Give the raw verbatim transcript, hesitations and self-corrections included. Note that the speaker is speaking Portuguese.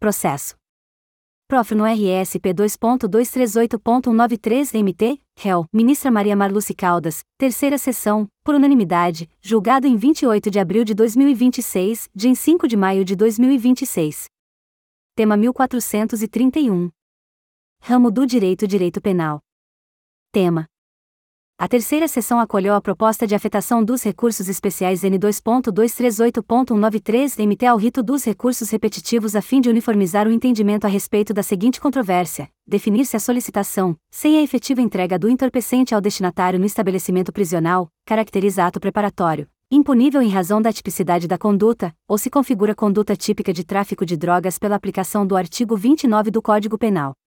Processo. Prof no R S P dois ponto dois três oito ponto cento e noventa e três M T, réu, ministra Maria Marluce Caldas, terceira sessão, por unanimidade, julgado em vinte e oito de abril de dois mil e vinte e seis, dia em cinco de maio de dois mil e vinte e seis. Tema mil quatrocentos e trinta e um. Ramo do Direito Direito Penal. Tema. A terceira sessão acolheu a proposta de afetação dos recursos especiais N dois ponto dois três oito ponto cento e noventa e três M T ao rito dos recursos repetitivos a fim de uniformizar o entendimento a respeito da seguinte controvérsia: definir-se a solicitação, sem a efetiva entrega do entorpecente ao destinatário no estabelecimento prisional, caracteriza ato preparatório, impunível em razão da tipicidade da conduta, ou se configura conduta típica de tráfico de drogas pela aplicação do artigo vinte e nove do Código Penal.